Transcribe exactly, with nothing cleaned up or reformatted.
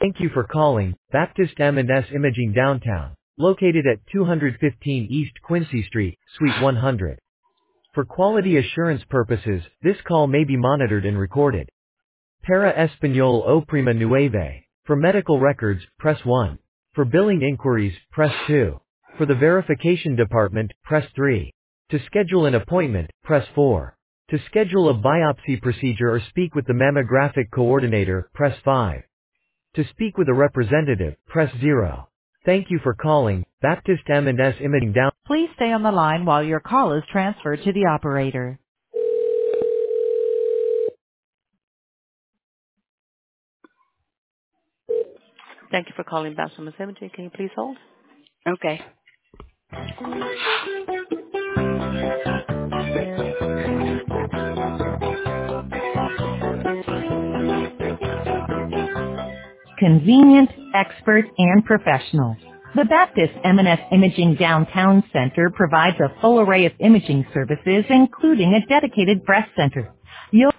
Thank you for calling Baptist M and S Imaging Downtown, located at two fifteen East Quincy Street, Suite one hundred. For quality assurance purposes, this call may be monitored and recorded. Para Español o Prima Nueve. For medical records, press one. For billing inquiries, press two. For the verification department, press three. To schedule an appointment, press four. To schedule a biopsy procedure or speak with the mammographic coordinator, press five. To speak with a representative, press zero. Thank you for calling Baptist M and S Imaging Down. Please stay on the line while your call is transferred to the operator. Thank you for calling Baptist M and S Imaging. Can you please hold? Okay. Convenient, expert, and professional. The Baptist M and S Imaging Downtown Center provides a full array of imaging services, including a dedicated breast center. You'll